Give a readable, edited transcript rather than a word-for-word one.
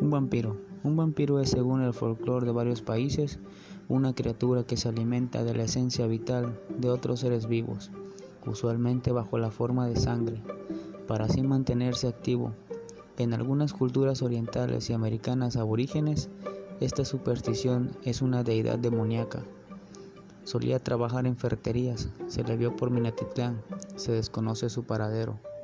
Un vampiro. Un vampiro es, según el folclore de varios países, una criatura que se alimenta de la esencia vital de otros seres vivos, usualmente bajo la forma de sangre, para así mantenerse activo. En algunas culturas orientales y americanas aborígenes, esta superstición es una deidad demoníaca. Solía trabajar en ferreterías, se le vio por Minatitlán, se desconoce su paradero.